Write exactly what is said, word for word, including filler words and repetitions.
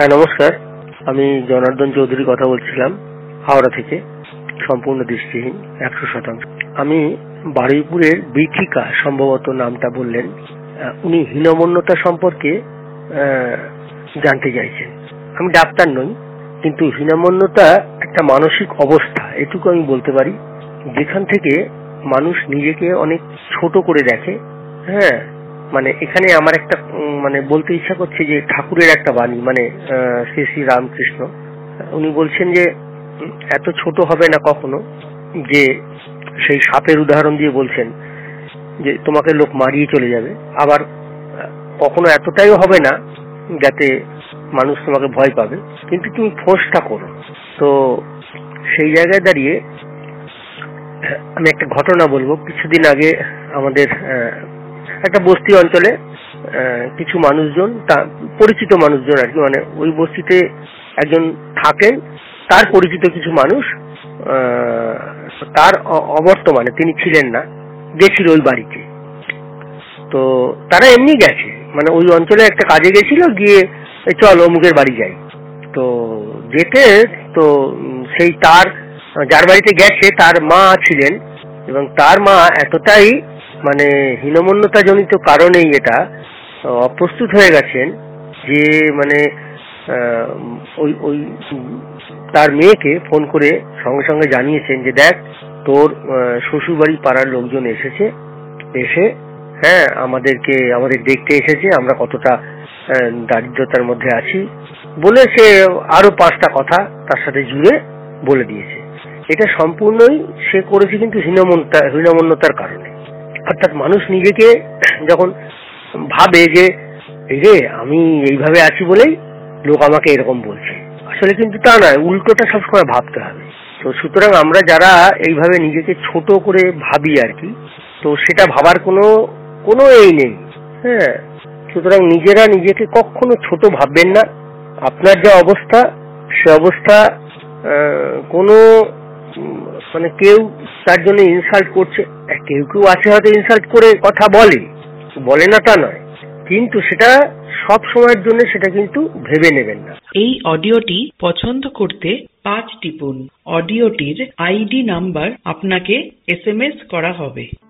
হ্যাঁ নমস্কার, আমি জনার্দন চৌধুরী কথা বলছিলাম হাওড়া থেকে, সম্পূর্ণ দৃষ্টিহীন একশো শতাংশ। আমি বারুইপুরের বিথিকা সম্ভবত নামটা বললেন, উনি হীনমন্যতা সম্পর্কে জানতে চাইছেন। আমি ডাক্তার নই, কিন্তু হীনমন্যতা একটা মানসিক অবস্থা, এটুকু আমি বলতে পারি, যেখান থেকে মানুষ নিজেকে অনেক ছোট করে দেখে। হ্যাঁ, মানে এখানে আমার একটা মানে বলতে ইচ্ছা করছে যে ঠাকুরের একটা বাণী, মানে শ্রী শ্রী রামকৃষ্ণ, উনি বলছেন যে এত ছোট হবে না কখনো, যে সেই সাপের উদাহরণ দিয়ে বলছেন যে তোমাকে লোক মারিয়ে চলে যাবে, আবার কখনো এতটাইও হবে না যাতে মানুষ তোমাকে ভয় পাবে, কিন্তু তুমি ফোঁসটা করো। তো সেই জায়গায় দাঁড়িয়ে আমি একটা ঘটনা বলবো। কিছুদিন আগে আমাদের একটা বস্তি অঞ্চলে কিছু মানুষজন, পরিচিত মানুষজন আর কি, মানে ওই বস্তিতে একজন থাকেন, তার পরিচিত কিছু মানুষ, তার অবর্তমানে তিনি ছিলেন না, গেছিল ওই বাড়িতে। তো তারা এমনি গেছে, মানে ওই অঞ্চলে একটা কাজে গেছিল, গিয়ে চল অমুকের বাড়ি যাই। তো যেতে তো সেই তার যার বাড়িতে গেছে তার মা ছিলেন, এবং তার মা এতটাই মানে হীনমন্যতা জনিত কারণেই এটা অপ্রস্তুত হয়ে গেছেন যে মানে ওই ওই তার মেয়েকে ফোন করে সঙ্গে সঙ্গে জানিয়েছেন যে দেখ, তোর শ্বশুর বাড়ি পাড়ার লোকজন এসেছে, এসে হ্যাঁ আমাদেরকে আমাদের দেখতে এসেছে, আমরা কতটা দারিদ্রতার মধ্যে আছি বলে সে আরো পাঁচটা কথা তার সাথে জুড়ে বলে দিয়েছে। এটা সম্পূর্ণই সে করেছে কিন্তু হীনমন্যতা হীনমন্যতার কারণে। অর্থাৎ মানুষ নিজেকে যখন ভাবে যে এই রে আমি এইভাবে আছি বলেই লোক আমাকে এরকম বলছে, আসলে কিন্তু তা নয়, উল্টোটা সবসময় ভাবতে হবে। তো সুতরাং আমরা যারা এইভাবে নিজেকে ছোট করে ভাবি আর কি, তো সেটা ভাবার কোনো কোনো এই নেই। হ্যাঁ, সুতরাং নিজেরা নিজেকে কখনো ছোট ভাববেন না। আপনার যা অবস্থা, সে অবস্থা কোনো মানে কেউ তার জন্য ইনসাল্ট করছে, কেউ কেউ আছে হয়তো ইনসাল্ট করে কথা বলে বলে না তা নয়, কিন্তু সেটা সব সময়ের জন্য সেটা কিন্তু ভেবে নেবেন না। এই অডিওটি পছন্দ করতে পাঁচ টিপুন। অডিওটির আইডি নাম্বার আপনাকে এস এম এস করা হবে।